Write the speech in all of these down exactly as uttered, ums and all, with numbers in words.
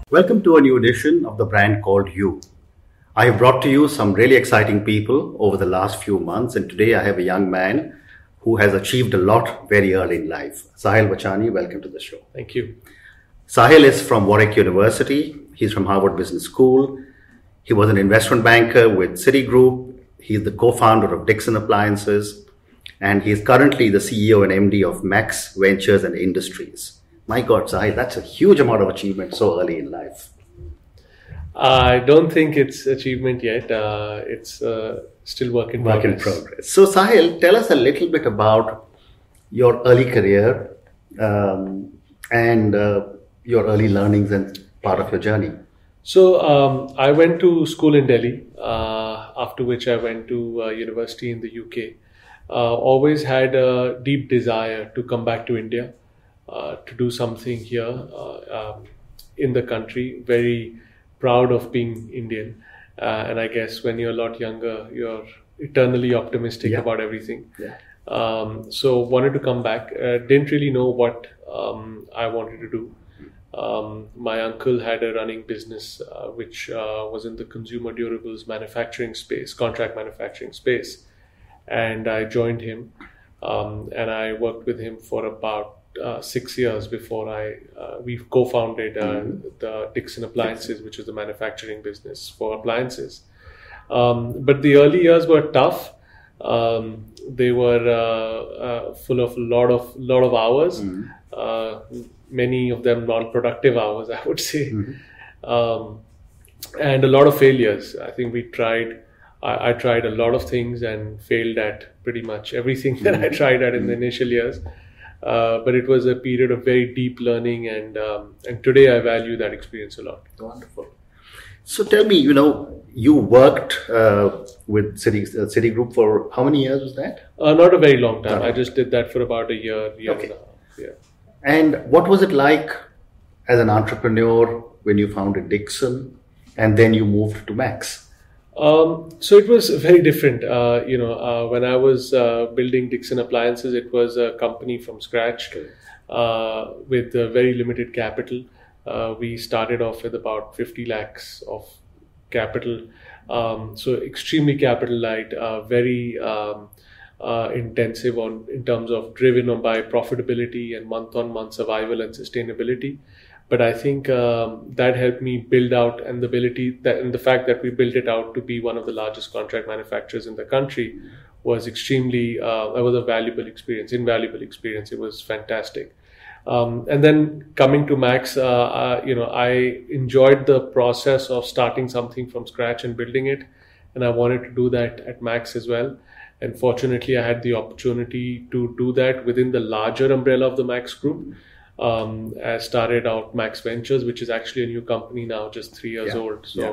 Welcome to a new edition of the brand called You. I have brought to you some really exciting people over the last few months, and today I have a young man who has achieved a lot very early in life. Sahil Vachani, welcome to the show. Thank you. Sahil is from Warwick University. He's from Harvard Business School. He was an investment banker with Citigroup. He's the co-founder of Dixon Appliances, and he's currently the C E O and M D of Max Ventures and Industries. My God, Sahil, that's a huge amount of achievement so early in life. I don't think it's achievement yet. Uh, it's uh, still work in Work progress. in progress. So, Sahil, tell us a little bit about your early career um, and uh, your early learnings and part of your journey. So um, I went to school in Delhi, uh, after which I went to uh, university in the U K. Uh, always had a deep desire to come back to India, uh, to do something here uh, um, in the country. Very proud of being Indian. Uh, and I guess when you're a lot younger, you're eternally optimistic Yeah. about everything. Yeah. Um, so wanted to come back. Uh, didn't really know what um, I wanted to do. Um, my uncle had a running business uh, which uh, was in the consumer durables manufacturing space, contract manufacturing space, and I joined him, um, and I worked with him for about uh, six years before I uh, we co-founded uh, Mhm. the Dixon Appliances, which is the manufacturing business for appliances. Um, but the early years were tough. Um, they were uh, uh, full of a lot of lot of hours. Mhm. Uh, many of them non-productive hours, I would say, Mhm. um, and a lot of failures. I think we tried, I, I tried a lot of things and failed at pretty much everything that I tried at in the initial years. Uh, but it was a period of very deep learning, and um, and today I value that experience a lot. Wonderful. So tell me, you know, you worked uh, with Citi, uh, Citigroup for how many years was that? Uh, not a very long time. No. I just did that for about a year, year Okay. and a half. Yeah. And what was it like as an entrepreneur when you founded Dixon and then you moved to Max? Um, so it was very different. Uh, you know, uh, when I was uh, building Dixon Appliances, it was a company from scratch uh, with uh, very limited capital. Uh, we started off with about fifty lakhs of capital. Um, so extremely capital light, uh, very um, uh, intensive on in terms of driven on by profitability and month on month survival and sustainability. But I think um, that helped me build out, and the ability that and the fact that we built it out to be one of the largest contract manufacturers in the country was extremely, uh, it was a valuable experience, invaluable experience. It was fantastic. Um, and then coming to Max, uh, uh, you know, I enjoyed the process of starting something from scratch and building it, and I wanted to do that at Max as well. And fortunately, I had the opportunity to do that within the larger umbrella of the Max Group. Um, I started out Max Ventures, which is actually a new company now, just three years Yeah, old. So. yeah.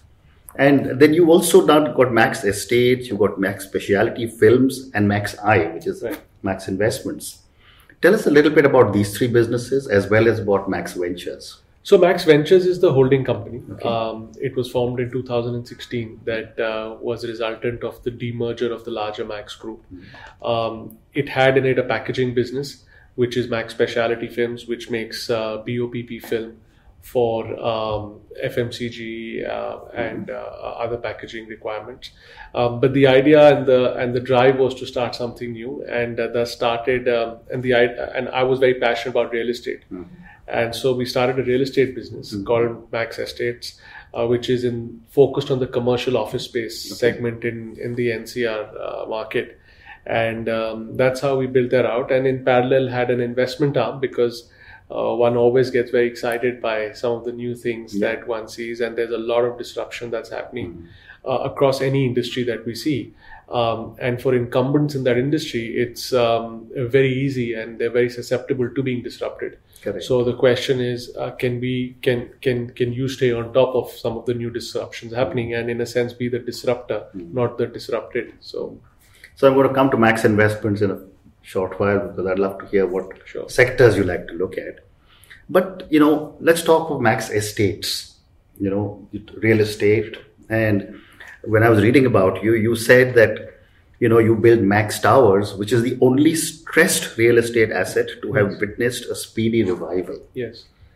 And then you also done got Max Estates, you got Max Specialty Films, and Max I, which is Right. Max Investments. Tell us a little bit about these three businesses as well as about Max Ventures. So Max Ventures is the holding company. Okay. Um, it was formed in two thousand sixteen. That uh, was a resultant of the demerger of the larger Max Group. Um, it had in it a packaging business, which is Max Specialty Films, which makes uh, B O P P film for um, F M C G uh, and uh, other packaging requirements. Um, but the idea and the and the drive was to start something new, and uh, that started. Um, and the i- and I was very passionate about real estate, Mhm. and so we started a real estate business Mhm. called Max Estates, uh, which is in focused on the commercial office space Okay. segment in in the N C R uh, market. And um, that's how we built that out. And in parallel, had an investment arm because uh, one always gets very excited by some of the new things Yeah. that one sees, and there's a lot of disruption that's happening uh, across any industry that we see. Um, and for incumbents in that industry, it's um, very easy, and they're very susceptible to being disrupted. Correct. So the question is, uh, can we can can can you stay on top of some of the new disruptions happening, and in a sense be the disruptor, Mm. not the disrupted? So. So I'm going to come to Max Investments in a short while because I'd love to hear what Sure. sectors you like to look at. But, you know, let's talk of Max Estates, you know, real estate. And when I was reading about you, you said that, you know, you build Max Towers, which is the only stressed real estate asset to have witnessed a speedy revival. Yes.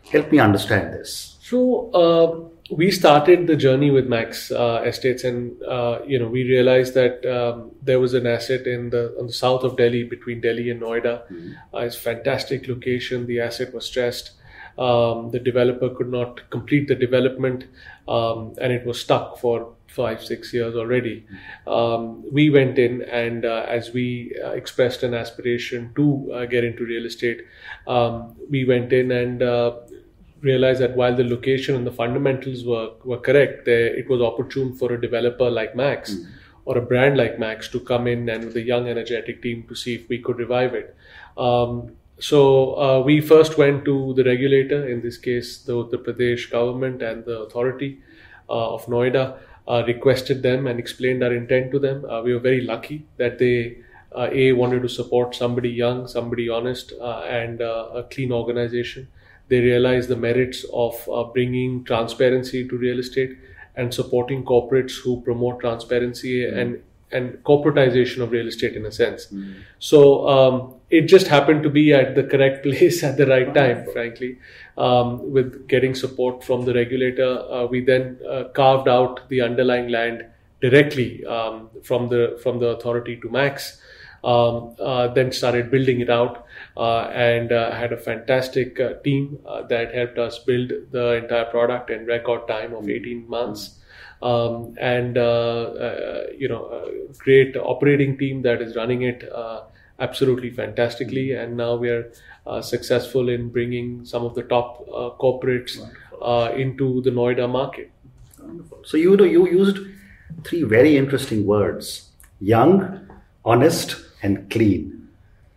Help me understand this. So uh, we started the journey with Max uh, Estates, and uh, you know we realized that um, there was an asset in the on the south of Delhi, between Delhi and Noida. Mm-hmm. Uh, it's a fantastic location. The asset was stressed. Um, the developer could not complete the development, um, and it was stuck for five, six years already. Um, we went in, and uh, as we uh, expressed an aspiration to uh, get into real estate, um, we went in and uh, realized that while the location and the fundamentals were, were correct, there, it was opportune for a developer like Max mm. or a brand like Max to come in and with a young, energetic team to see if we could revive it. Um, So uh, we first went to the regulator, in this case the Uttar Pradesh government and the authority uh, of Noida, uh, requested them and explained our intent to them. Uh, we were very lucky that they uh, A, wanted to support somebody young, somebody honest uh, and uh, a clean organization. They realized the merits of uh, bringing transparency to real estate and supporting corporates who promote transparency mm. and and corporatization of real estate in a sense. Mm. So um, it just happened to be at the correct place at the right time, frankly. Um, with getting support from the regulator, uh, we then uh, carved out the underlying land directly um, from the from the authority to Max. Um, uh, then started building it out uh, and uh, had a fantastic uh, team uh, that helped us build the entire product in record time of eighteen months. Um, and, uh, uh, you know, a great operating team that is running it uh, absolutely fantastically. And now we are uh, successful in bringing some of the top uh, corporates uh, into the Noida market. Wonderful. So, you know, you used three very interesting words: young, honest, and clean.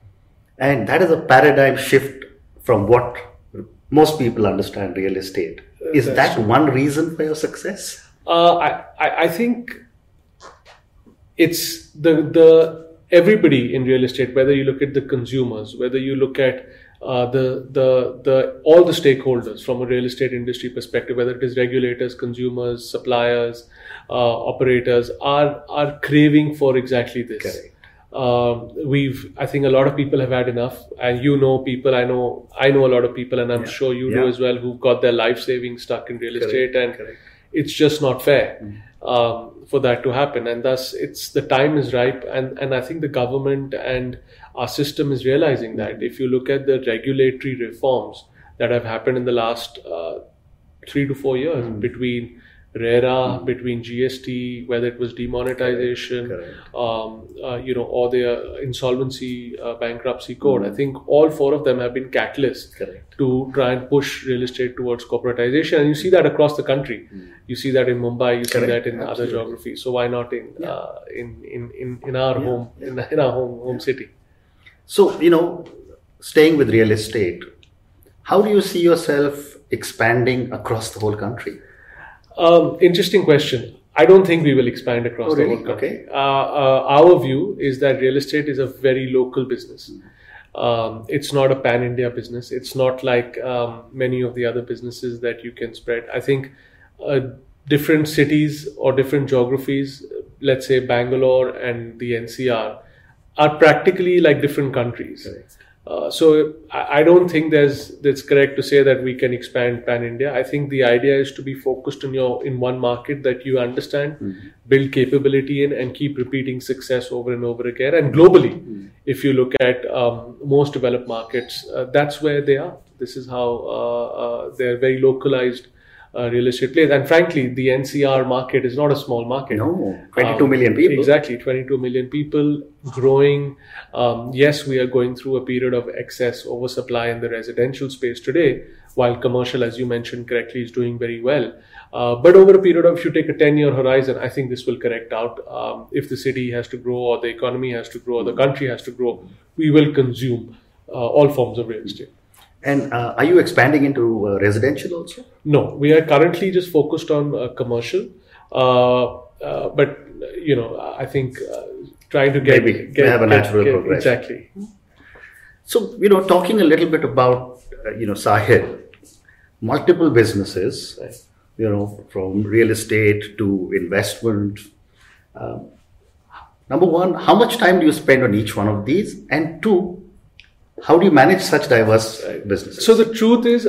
And that is a paradigm shift from what most people understand real estate. Is That's that true. One reason for your success? Uh, I, I think it's the the everybody in real estate, whether you look at the consumers, whether you look at uh, the the the all the stakeholders from a real estate industry perspective, whether it is regulators, consumers, suppliers, uh, operators, are are craving for exactly this. Correct. Um, we've, I think a lot of people have had enough, and you know people, I know, I know a lot of people, and I'm yeah. sure you yeah. do as well, who've got their life savings stuck in real Correct. Estate, and Correct. It's just not fair mm. um, for that to happen. And thus, it's the time is ripe, and, and I think the government and our system is realizing that. If you look at the regulatory reforms that have happened in the last uh, three to four years mm. between RERA, mm. between G S T, whether it was demonetization, Correct. Um, uh, you know, or the insolvency uh, bankruptcy code, mm. I think all four of them have been catalysts Correct. To try and push real estate towards corporatization. And you see that across the country. Mm. You see that in Mumbai, you Correct. See that in Absolutely. Other geographies. So why not in yeah. uh, in, in, in, in our yeah. home, yeah. In, in our home, home city? So, you know, staying with real estate, how do you see yourself expanding across the whole country? Um, interesting question. I don't think we will expand across oh, the really? whole country. Okay. Uh, uh, our view is that real estate is a very local business. Um, it's not a pan-India business. It's not like um, many of the other businesses that you can spread. I think uh, different cities or different geographies, let's say Bangalore and the N C R, are practically like different countries. Right. Uh, so I, I don't think there's that's correct to say that we can expand pan-India. I think the idea is to be focused in your in one market that you understand, mm-hmm. build capability in, and keep repeating success over and over again. And globally, mm-hmm. if you look at um, most developed markets, uh, that's where they are. This is how uh, uh, they're very localized uh, real estate players. And frankly, the N C R market is not a small market. No, twenty-two um, million people. Exactly, twenty-two million people, growing. Um, yes, we are going through a period of excess oversupply in the residential space today, while commercial, as you mentioned correctly, is doing very well. Uh, but over a period of, if you take a ten-year horizon, I think this will correct out. Um, if the city has to grow, or the economy has to grow, or the country has to grow, we will consume uh, all forms of real estate. And uh, are you expanding into uh, residential also? No, we are currently just focused on uh, commercial. Uh, uh, but, you know, I think uh, trying to get... Maybe get, have a get, natural get, progression. Exactly. So, you know, talking a little bit about, uh, you know, Sahil, multiple businesses, right. you know, from real estate to investment. Um, number one, how much time do you spend on each one of these? And two, How do you manage such diverse businesses? So the truth is,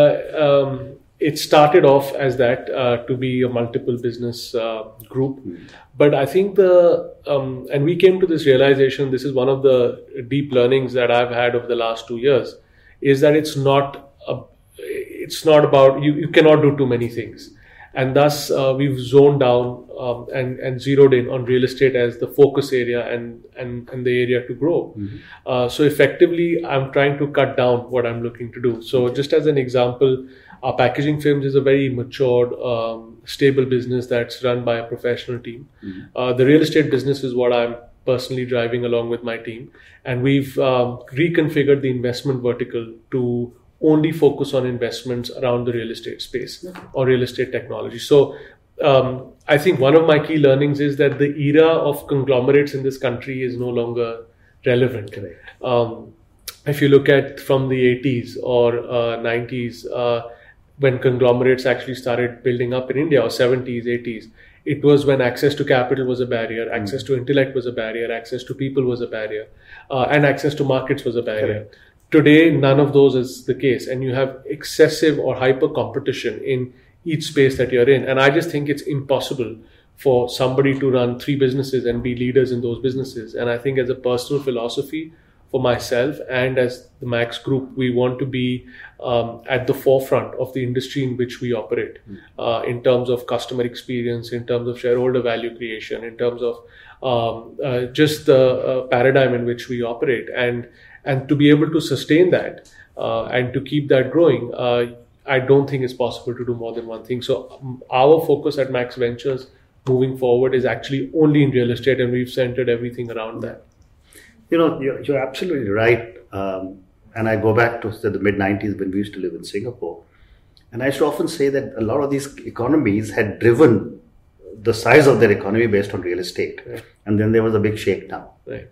uh, um, it started off as that uh, to be a multiple business uh, group, mm. but I think the um, and we came to this realization. This is one of the deep learnings that I've had over the last two years, is that it's not a, it's not about you. You cannot do too many things, and thus uh, we've zoned down um, and and zeroed in on real estate as the focus area and and, and the area to grow. Mm-hmm. Uh, so effectively, I'm trying to cut down what I'm looking to do. So just as an example, our packaging films is a very matured, um, stable business that's run by a professional team. Mm-hmm. Uh, the real estate business is what I'm personally driving along with my team, and we've um, reconfigured the investment vertical to only focus on investments around the real estate space okay. or real estate technology. So um, I think one of my key learnings is that the era of conglomerates in this country is no longer relevant. Correct. Um, if you look at from the eighties or uh, nineties, uh, when conglomerates actually started building up in India, or seventies, eighties, it was when access to capital was a barrier, access mm. to intellect was a barrier, access to people was a barrier, uh, and access to markets was a barrier. Correct. Today, none of those is the case, and you have excessive or hyper competition in each space that you're in. And I just think it's impossible for somebody to run three businesses and be leaders in those businesses. And I think as a personal philosophy for myself and as the Max Group, we want to be um, at the forefront of the industry in which we operate, mm. uh, in terms of customer experience, in terms of shareholder value creation, in terms of um, uh, just the uh, paradigm in which we operate. And And to be able to sustain that uh, and to keep that growing, uh, I don't think it's possible to do more than one thing. So um, our focus at Max Ventures moving forward is actually only in real estate, and we've centered everything around that. You know, you're, you're absolutely right. Um, and I go back to the mid nineties when we used to live in Singapore. And I used to often say that a lot of these economies had driven the size of their economy based on real estate. Right. And then there was a big shakedown. Right.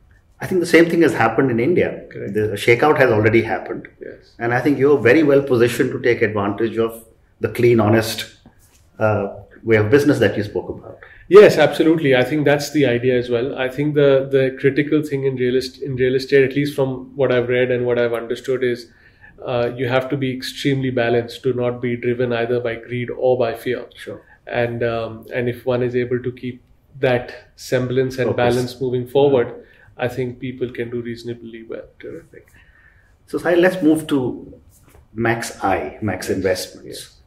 I think the same thing has happened in India. Correct. The shakeout has already happened. Yes. And I think you're very well positioned to take advantage of the clean, honest uh, way of business that you spoke about. Yes, absolutely. I think that's the idea as well. I think the, the critical thing in real, est- in real estate, at least from what I've read and what I've understood, is uh, you have to be extremely balanced to not be driven either by greed or by fear. Sure. And, um, and if one is able to keep that semblance and Focus. balance moving forward, mm-hmm. I think people can do reasonably well. Terrific. So, Sahil, let's move to Max I, Max yes. Investments. Yes.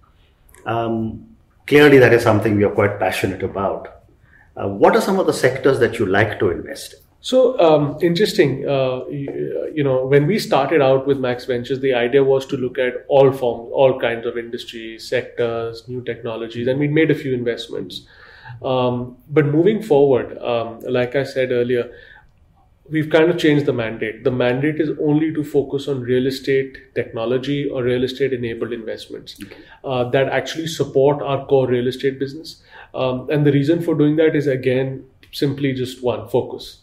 Um, clearly, that is something we are quite passionate about. Uh, what are some of the sectors that you like to invest in? So, um, interesting. Uh, you, you know, when we started out with Max Ventures, the idea was to look at all forms, all kinds of industries, sectors, new technologies, and we made a few investments. Um, but moving forward, um, like I said earlier, we've kind of changed the mandate. The mandate is only to focus on real estate technology or real estate enabled investments okay. uh, that actually support our core real estate business. Um, and the reason for doing that is, again, simply just one, focus.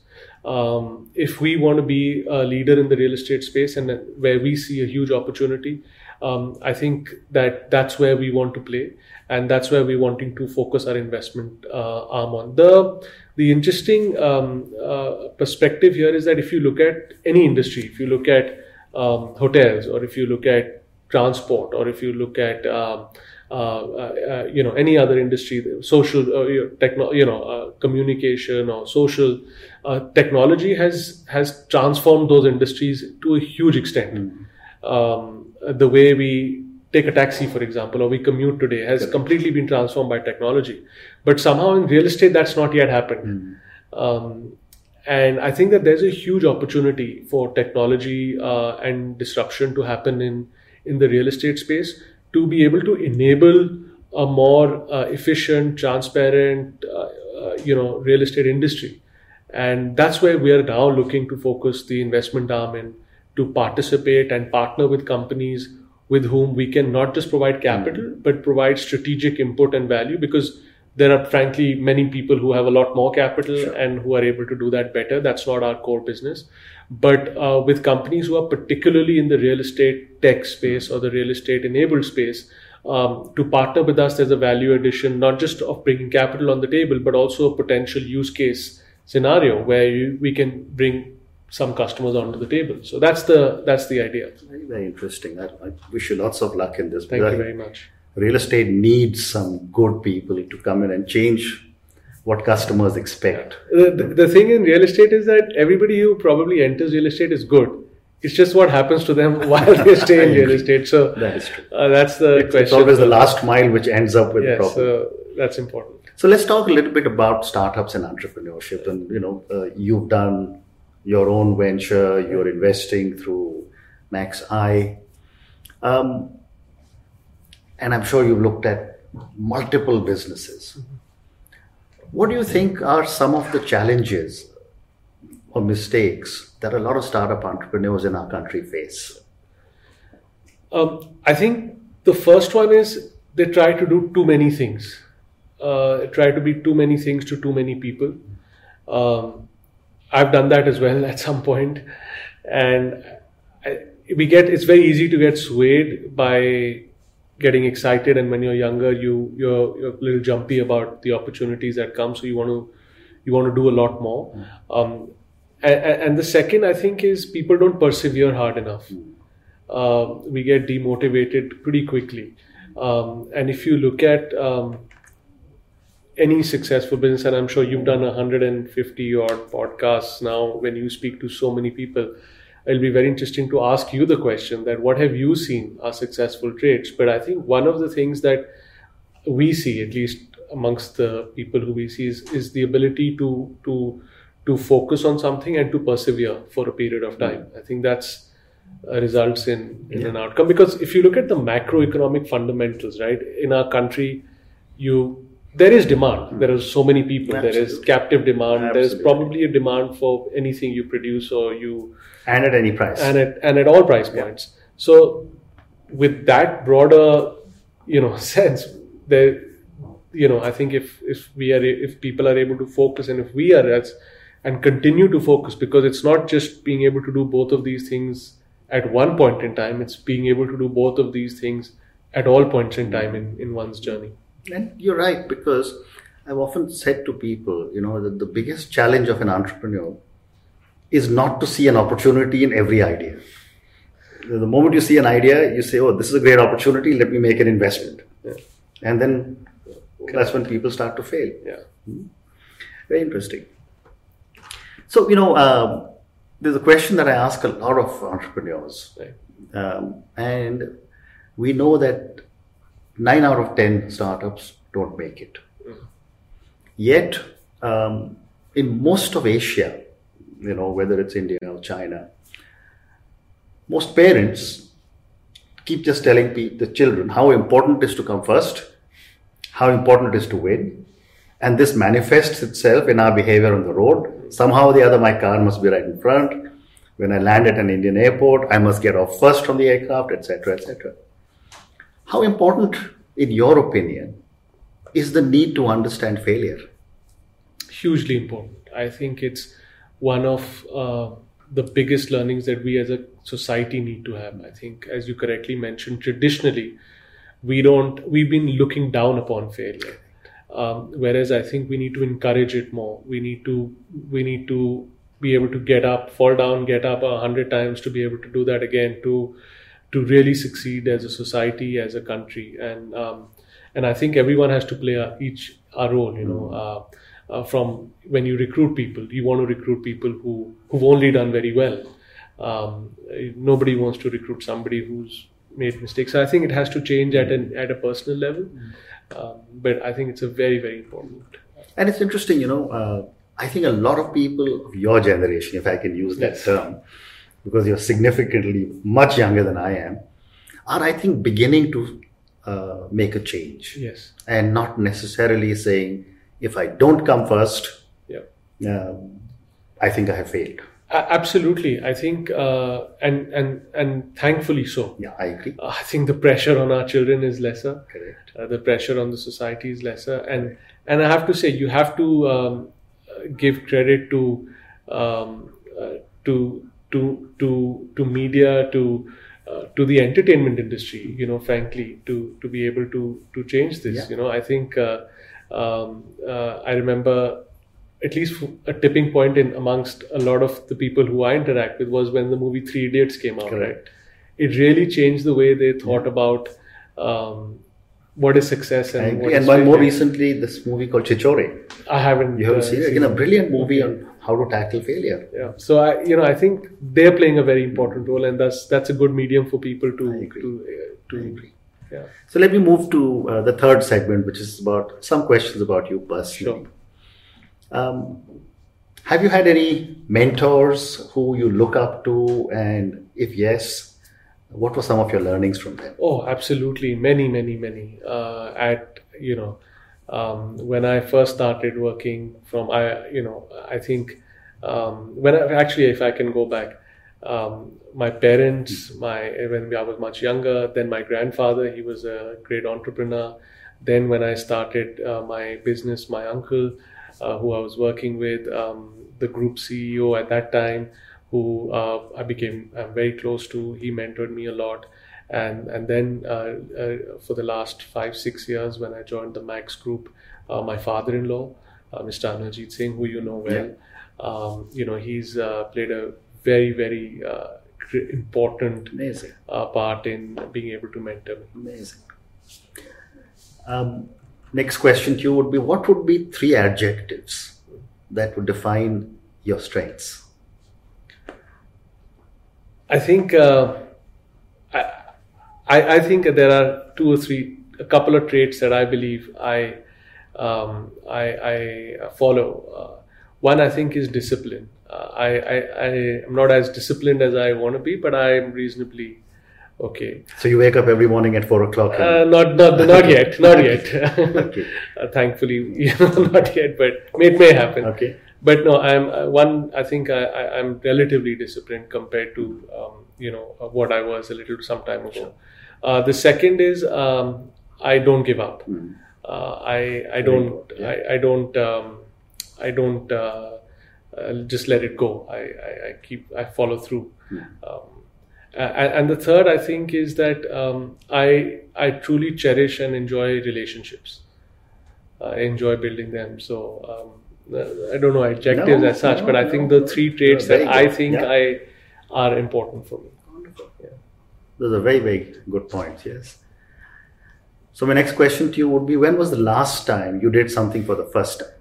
Um, if we want to be a leader in the real estate space and where we see a huge opportunity, um, I think that that's where we want to play. And that's where we're wanting to focus our investment uh, arm on. The The interesting um, uh, perspective here is that if you look at any industry, if you look at um, hotels, or if you look at transport, or if you look at um, uh, uh, you know any other industry, social, uh, techno, you know, uh, communication or social uh, technology has has transformed those industries to a huge extent. Mm-hmm. Um, the way we take a taxi, for example, or we commute today has yeah. completely been transformed by technology. But somehow in real estate, that's not yet happened. Mm. Um, and I think that there's a huge opportunity for technology uh, and disruption to happen in, in the real estate space to be able to enable a more uh, efficient, transparent, uh, uh, you know, real estate industry. And that's where we are now looking to focus the investment arm in, to participate and partner with companies with whom we can not just provide capital, but provide strategic input and value, because there are frankly many people who have a lot more capital sure. and who are able to do that better. That's not our core business. But uh, with companies who are particularly in the real estate tech space or the real estate enabled space, um, to partner with us, there's a value addition, not just of bringing capital on the table, but also a potential use case scenario where you, we can bring some customers onto the table. So that's the that's the idea. Very, very interesting. I, I wish you lots of luck in this. Thank you very much. Real estate needs some good people to come in and change what customers expect. The, the, the thing in real estate is that everybody who probably enters real estate is good. It's just what happens to them while they stay in real estate. So that is true. Uh, that's the it's, question. It's always the last mile which ends up with yes, the problem. So that's important. So let's talk a little bit about startups and entrepreneurship. And you know, uh, you've done your own venture. You're investing through MaxEye, um, and I'm sure you've looked at multiple businesses. Mm-hmm. What do you think are some of the challenges or mistakes that a lot of startup entrepreneurs in our country face? Um, I think the first one is they try to do too many things. Uh, try to be too many things to too many people. Um, I've done that as well at some point, and I, we get. It's very easy to get swayed by getting excited, and when you're younger, you you're, you're a little jumpy about the opportunities that come. So you want to you want to do a lot more. Mm. Um, and, and the second, I think, is people don't persevere hard enough. Mm. Uh, we get demotivated pretty quickly. Um, and if you look at um, any successful business, and I'm sure you've done one hundred fifty odd podcasts now, when you speak to so many people, it'll be very interesting to ask you the question that what have you seen are successful traits? But I think one of the things that we see, at least amongst the people who we see, is, is the ability to to to focus on something and to persevere for a period of time. I think that's uh, results in, in yeah. an outcome. Because if you look at the macroeconomic fundamentals, right, in our country, you there is demand. There are so many people. Absolutely. There is captive demand. Absolutely. There is probably a demand for anything you produce or you... And at any price. And at, and at all price points. Yeah. So with that broader, you know, sense, there, you know, I think if, if we are, if people are able to focus and if we are, as, and continue to focus, because it's not just being able to do both of these things at one point in time, it's being able to do both of these things at all points in time in, in one's journey. And you're right, because I've often said to people, you know, that the biggest challenge of an entrepreneur is not to see an opportunity in every idea. The moment you see an idea, you say, oh, this is a great opportunity, let me make an investment. Yeah. And then that's when people start to fail. Yeah. Hmm. Very interesting. So, you know, um, there's a question that I ask a lot of entrepreneurs. Right. Um, and we know that nine out of ten startups don't make it. Mm. Yet, um, in most of Asia, you know, whether it's India or China, most parents keep just telling the children how important it is to come first, how important it is to win. And this manifests itself in our behavior on the road. Somehow or the other, my car must be right in front. When I land at an Indian airport, I must get off first from the aircraft, et cetera, et cetera. How important, in your opinion, is the need to understand failure? Hugely important. I think it's one of uh, the biggest learnings that we as a society need to have. I think, as you correctly mentioned, traditionally, we don't, we've been looking down upon failure. Um, whereas I think we need to encourage it more. We need to, we need to be able to get up, fall down, get up a hundred times to be able to do that again, to to really succeed as a society, as a country. And um, and I think everyone has to play a, each a role, you know, uh, uh, from when you recruit people, you want to recruit people who, who've only done very well. Um, nobody wants to recruit somebody who's made mistakes. So I think it has to change at an at a personal level. Mm. Um, but I think it's a very, very important. And it's interesting, you know, uh, I think a lot of people of your generation, if I can use that yes. term, because you're significantly much younger than I am, are, I think, beginning to uh, make a change. Yes. And not necessarily saying, if I don't come first, yeah. uh, I think I have failed. Uh, absolutely. I think, uh, and, and, and thankfully so. Yeah, I agree. Uh, I think the pressure on our children is lesser. Correct. Uh, the pressure on the society is lesser. And, Correct. and I have to say, you have to um, give credit to, um, uh, to, to, to, to media, to, uh, to the entertainment industry, you know, frankly, to, to be able to, to change this. Yeah. You know, I think, uh, um, uh, I remember at least a tipping point in amongst a lot of the people who I interact with was when the movie Three Idiots came out. Correct. Right? It really changed the way they thought yeah. about um, what is success and I agree. what and is one more failure. recently, this movie called Chichore. I haven't. You haven't uh, seen it? Again, a brilliant movie on how to tackle failure. Yeah. So I, you know, I think they're playing a very important role, and that's that's a good medium for people to I agree. to uh, to. I agree. Yeah. So let me move to uh, the third segment, which is about some questions about you personally. Sure. Um, have you had any mentors who you look up to, and if yes, what were some of your learnings from them? Oh, absolutely, many, many, many. Uh, at you know, um, when I first started working, from I, you know, I think um, when I, actually, if I can go back, um, my parents, my when I was much younger, then my grandfather, he was a great entrepreneur. Then when I started uh, my business, my uncle, uh, who I was working with, um, the group C E O at that time, who uh, I became I'm very close to. He mentored me a lot, and and then uh, uh, for the last five six years when I joined the Max Group, uh, my father-in-law, uh, Mister Amarjeet Singh, who you know well, yeah. um, you know he's uh, played a very very uh, important Amazing. Uh, part in being able to mentor me. Amazing. Um, next question to you would be: what would be three adjectives that would define your strengths? I think uh, I, I I think there are two or three, a couple of traits that I believe I um, I, I follow. Uh, one I think is discipline. Uh, I, I I am not as disciplined as I want to be, but I am reasonably okay. So you wake up every morning at four o'clock? Uh, not not not yet, not yet. Okay. uh, thankfully, you know, not yet, but it may happen. Okay. But no, I'm uh, one. I think I, I, I'm relatively disciplined compared to um, you know uh, what I was a little some time ago. Sure. Uh, the second is um, I don't give up. Mm. Uh, I I don't yeah. I, I don't um, I don't uh, uh, just let it go. I, I, I keep I follow through. Mm. Um, and, and the third I think is that um, I I truly cherish and enjoy relationships. I enjoy building them. So. Um, I don't know adjectives no, as such, no, but I no, think the no. three traits Very that I good. think yeah. I are important for me. Wonderful. Yeah. Those are very, very good points, yes. So my next question to you would be: when was the last time you did something for the first time?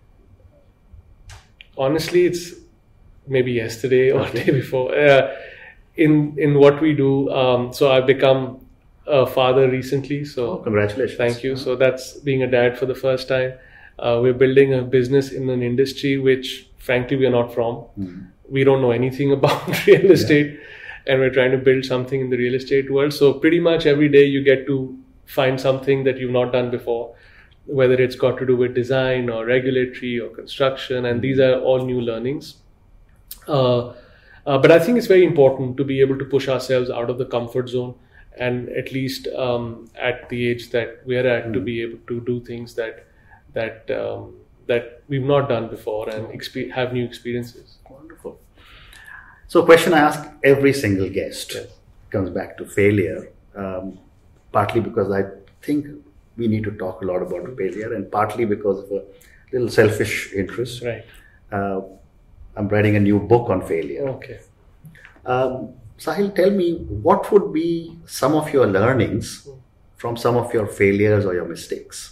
Honestly, it's maybe yesterday or Okay. day before. Uh, in in what we do, um, so I've become a father recently. So Oh, congratulations. thank you. So that's being a dad for the first time. Uh, we're building a business in an industry which, frankly, we are not from. Mm. We don't know anything about real estate, and we're trying to build something in the real estate world. So pretty much every day you get to find something that you've not done before, whether it's got to do with design or regulatory or construction, and these are all new learnings. Uh, uh, but I think it's very important to be able to push ourselves out of the comfort zone, and at least um, at the age that we're at, mm. to be able to do things that that um, that we've not done before and exp- have new experiences. Wonderful. So a question I ask every single guest Yes. comes back to failure, um, partly because I think we need to talk a lot about failure, and partly because of a little selfish interest. Right. Uh, I'm writing a new book on failure. Okay. Um, Sahil, tell me, what would be some of your learnings from some of your failures or your mistakes?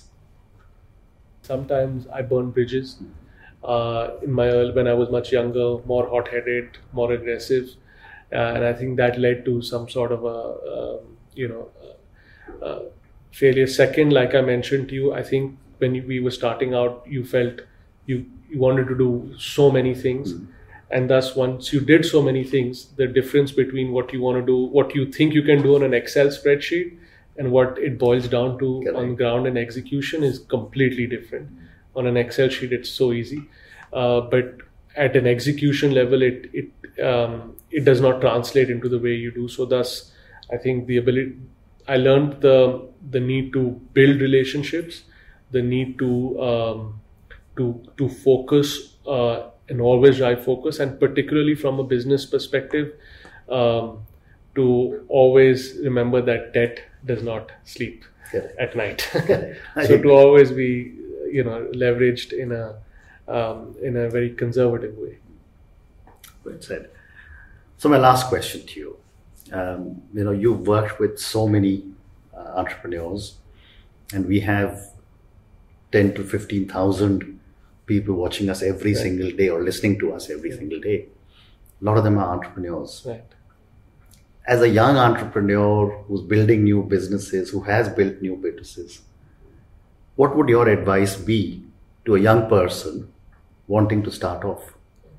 Sometimes I burn bridges. Uh, in my early, when I was much younger, more hot-headed, more aggressive, uh, and I think that led to some sort of a um, you know uh, uh, failure. Second, like I mentioned to you, I think when you, we were starting out, you felt you you wanted to do so many things, mm. and thus once you did so many things, the difference between what you want to do, what you think you can do on an Excel spreadsheet, and what it boils down to Correct. on ground and execution is completely different. On an Excel sheet, it's so easy, uh, but at an execution level, it it um, it does not translate into the way you do. So, thus, I think the ability I learned the the need to build relationships, the need to um, to to focus uh, and always drive focus, and particularly from a business perspective, um, to always remember that debt does not sleep Correct. at night. Correct. So to always be, you know, leveraged in a um, in a very conservative way. Well said. So my last question to you, um, you know, you've worked with so many uh, entrepreneurs, and we have ten to fifteen thousand people watching us every right. single day or listening to us every yeah. single day. A lot of them are entrepreneurs. Right. As a young entrepreneur who's building new businesses, who has built new businesses, what would your advice be to a young person wanting to start off?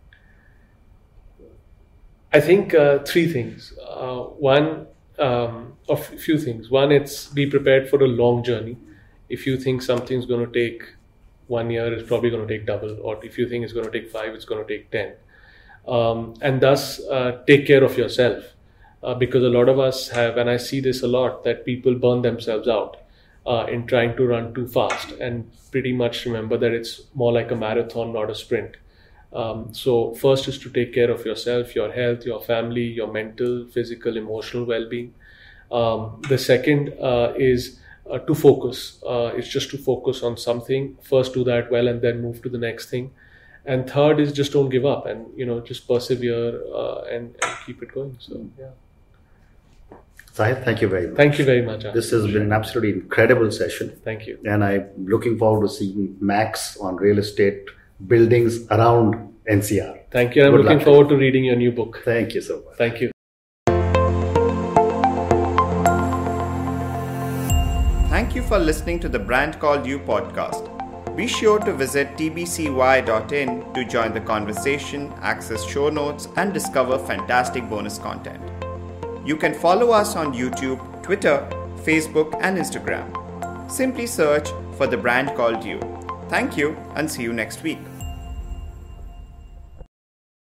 I think uh, three things. Uh, one, um, a few things. One, it's be prepared for a long journey. If you think something's going to take one year, it's probably going to take double. Or if you think it's going to take five, it's going to take ten. Um, and thus, uh, take care of yourself. Uh, because a lot of us have, and I see this a lot, that people burn themselves out uh, in trying to run too fast, and pretty much remember that it's more like a marathon, not a sprint. Um, so first is to take care of yourself, your health, your family, your mental, physical, emotional well-being. Um, the second uh, is uh, to focus. Uh, it's just to focus on something. First do that well and then move to the next thing. And third is just don't give up and, you know, just persevere uh, and, and keep it going. So, yeah. Sahil, thank you very much. Thank you very much. This has been an absolutely incredible session. Thank you. And I'm looking forward to seeing Max on real estate buildings around N C R. Thank you. I'm Good looking forward to reading your new book. Thank you so much. Thank you. Thank you for listening to the Brand Called You podcast. Be sure to visit t b c y dot in to join the conversation, access show notes, and discover fantastic bonus content. You can follow us on YouTube, Twitter, Facebook, and Instagram. Simply search for The Brand Called You. Thank you and see you next week.